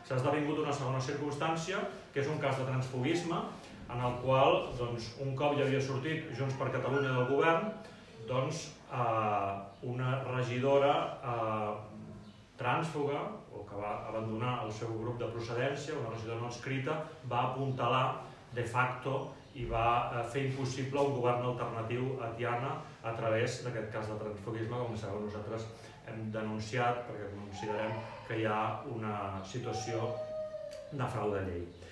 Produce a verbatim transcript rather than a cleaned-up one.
s'ha esdevingut una segona circumstància, que és un cas de transfuguisme, en el qual un cop ja havia sortit Junts per Catalunya del govern, una regidora trànsfuga, o que va abandonar el seu grup de procedència, una regidora no escrita, va apuntalar de facto i va fer impossible un govern alternatiu a Tiana a través d'aquest cas de transfuguisme, com sabeu nosaltres hem denunciat perquè considerem que hi ha una situació de frau de llei.